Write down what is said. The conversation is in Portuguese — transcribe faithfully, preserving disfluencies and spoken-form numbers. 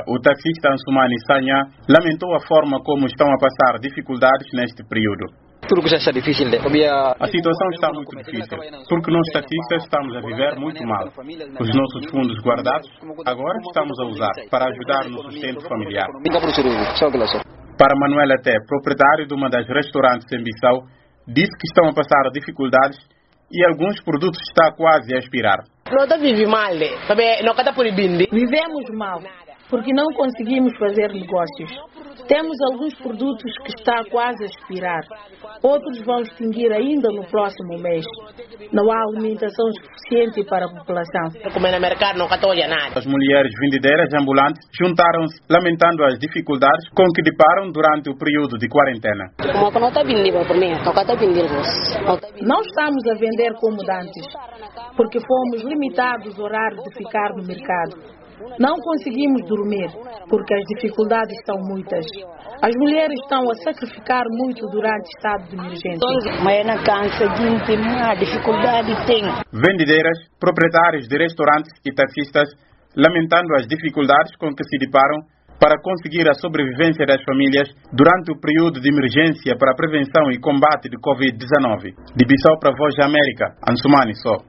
O taxista Ansumani Sanha lamentou a forma como estão a passar dificuldades neste período. Tudo que já está difícil. A situação está muito difícil, porque nós taxistas estamos a viver muito mal. Os nossos fundos guardados, agora estamos a usar para ajudar no sustento familiar. Para Manuel Até, proprietário de uma das restaurantes em Bissau, disse que estão a passar dificuldades e alguns produtos estão quase a expirar. Vivemos mal, porque não conseguimos fazer negócios. Temos alguns produtos que estão quase a expirar. Outros vão extinguir ainda no próximo mês. Não há alimentação suficiente para a população. As mulheres vendedeiras ambulantes juntaram-se lamentando as dificuldades com que deparam durante o período de quarentena. Não estamos a vender como antes, porque fomos limitados ao horário de ficar no mercado. Não conseguimos dormir, porque as dificuldades são muitas. As mulheres estão a sacrificar muito durante o estado de emergência. Vendedeiras, proprietários de restaurantes e taxistas lamentando as dificuldades com que se deparam para conseguir a sobrevivência das famílias durante o período de emergência para a prevenção e combate de covid dezenove. De Bissau para a Voz da América, Ansumani Só.